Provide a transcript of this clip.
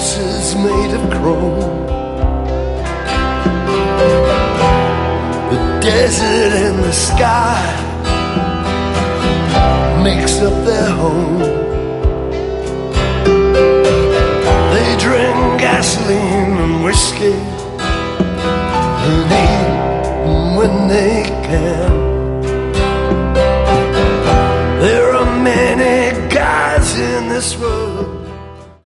houses made of chrome. The desert and the sky makes up their home. They drink gasoline and whiskey and eat when they can. There are many guys in this world